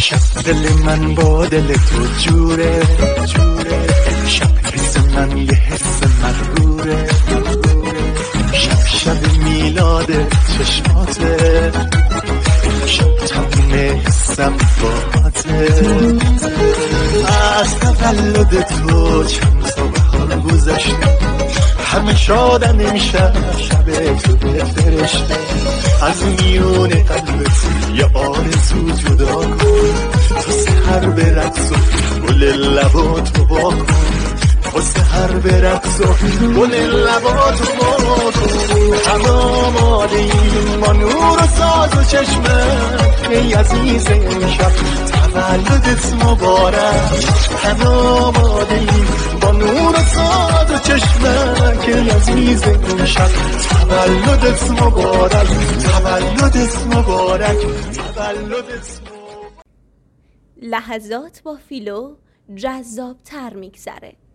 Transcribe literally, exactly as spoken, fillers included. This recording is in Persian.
امشب دل من با دل تو جوره جوره امشب حس من یه حس مغروره امشب شب میلاد چشماته امشب تموم حسم باهاته از تولد تو چند صبح ها گذشته همه شادن امشب شب تو به فرشته از میون قلبت یه آرزو جدا کن تو سحر به رقص و گل لباتو وا کن تو سحر به رقص و گل لباتو وا کن همه آماده ایم با نور و ساز و چشمت ای عزیز امشب تولدت مبارک همه آماده ایم با نور و ساز و چشمت ای عزیز امشب تولدت مبارک تولدت مبارک تولدت مبارک. لحظات با فیلو جذاب تر میگذره.